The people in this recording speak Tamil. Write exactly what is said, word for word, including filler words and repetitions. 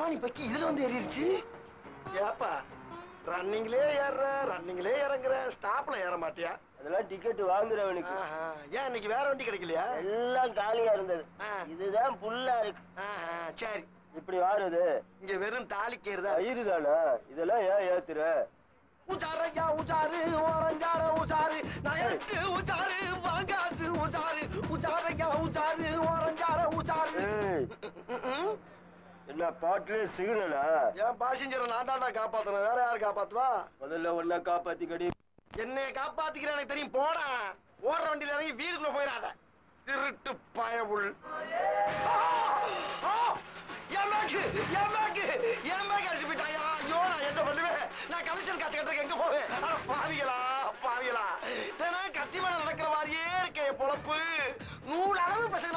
பவானி பக்கி இதுல வந்து ஏறிடுச்சு. ஏப்பா ரன்னிங்லே ஏற ரன்னிங்லே இறங்குற, ஸ்டாப்ல ஏற மாட்டியா? அதெல்லாம் டிக்கெட் வாங்குறவனுக்கு. ஏன் இன்னைக்கு வேற வண்டி கிடைக்கலையா? எல்லாம் காலியா இருந்தது. இதுதான் புல்லா இருக்கு. சரி இப்படி வாருது. இங்க வெறும் தாலிக்கிறதா இதுதானா? இதெல்லாம் ஏன் ஏத்துற? உச்சாரையா உச்சாரு ஓரஞ்சார உச்சாரு நயட்டு உச்சாரு வாங்காசு உச்சாரு உச்சாரையா உச்சாரு ஓரஞ்சார உச்சாரு. என்ன பாட்டுல சிக்னலா? என் பாசஞ்சரை நான் தாண்டா காப்பாத்துறேன், வேற யாரு காப்பாத்துவா? முதல்ல ஒன்னா காப்பாத்திக்கடி. என்னைய காப்பாத்திக்கிறேன் எனக்கு தெரியும். போடா, ஓடுற வண்டியில இறங்கி வீடுக்குள்ள போயிடாத திருட்டு பயவுள். என் பேக்கு என் பேக்கு என் பேக்கு அடிச்சு போயிட்டாயா? ஐயோ நான் என்ன பண்ணுவேன்? நான் கலெக்ஷன் காசு கட்டுறதுக்கு எங்க போவேன்? பாவிகளா பாவிகளா, தினம் கத்தி மேல நடக்கிற மாதிரியே இருக்கே பொழப்பு. நூறு அளவு பசங்க